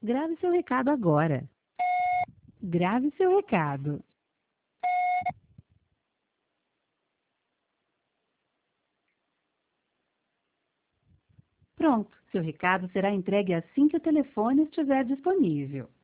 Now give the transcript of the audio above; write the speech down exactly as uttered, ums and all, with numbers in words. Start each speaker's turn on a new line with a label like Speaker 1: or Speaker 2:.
Speaker 1: Grave seu recado agora. Grave seu recado. Pronto, seu recado será entregue assim que o telefone estiver disponível.